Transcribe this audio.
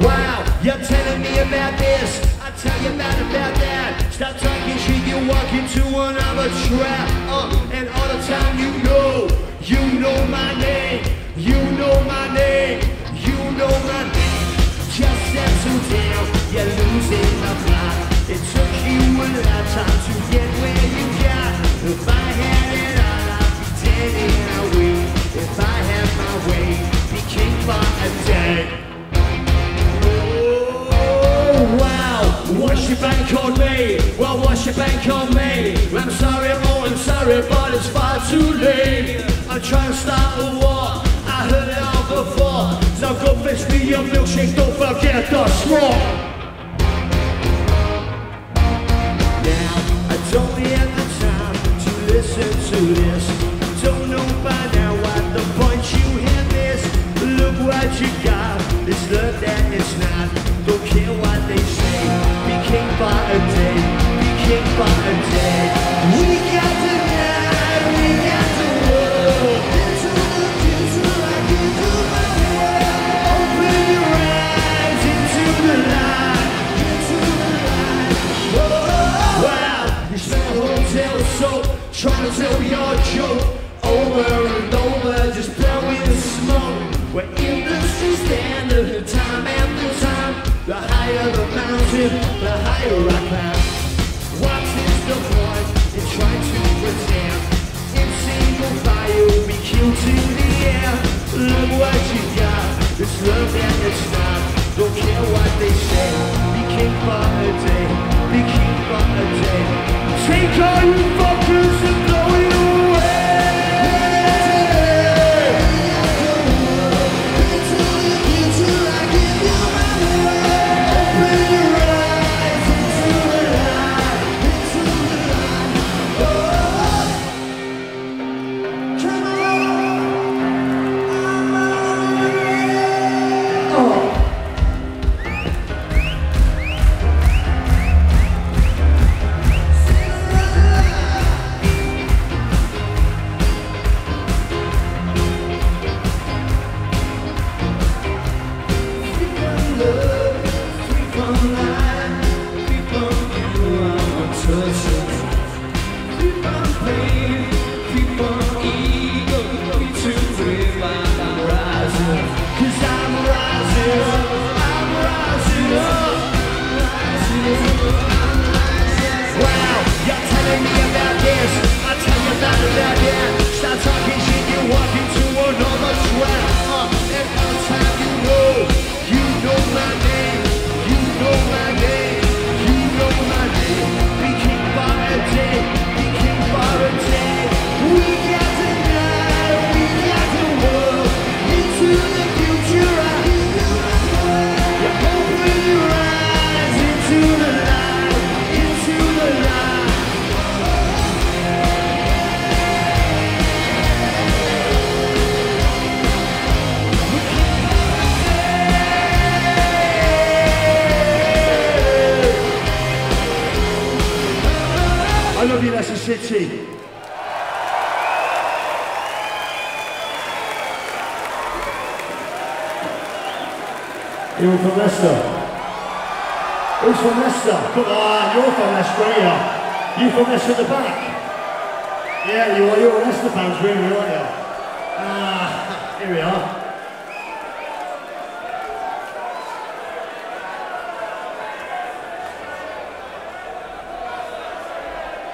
Wow, you're telling me about this, I tell you about that. Stop talking shit, you walk into another trap. And all the time you know my name, you know my name, you know my name. Just settle down, you're losing the plot. It took you a lifetime to get where you got. If I had it all, I'd be dead in a week. If I had my way, be king for a day. Oh wow, what's your bank on me? Well, what's your bank on me? I'm sorry, I'm sorry, but it's far too late. I'm trying to start a war, I heard it all before. So go fetch me your milkshake, don't forget the straw. Now, I don't have the time to listen to this. Don't know by now what the point you have is. Look what you got, it's love that it's not. Don't care what they say, be king for a day, be king for a day. We got the night, we got the world. Into the future like you do my world. Open your eyes into the light, into the light. Oh, wow, you smell hotel soap, trying to tell your joke. Over and over, just blowing smoke. We're industry standard, time after time. The higher the mountain, the higher I climb. What is the point in trying to pretend? In single fire, we kill to the air. Look what you got, it's love that it's not. Don't care what they say, be king for a day, be king for a day. Take all you fuckers and blow it away. I love you, Leicester City. You're from Leicester. Who's from Leicester? Come on, you're from Leicester, are you? You from Leicester at the back? Yeah, you're Leicester fans, really, aren't you? Here we are.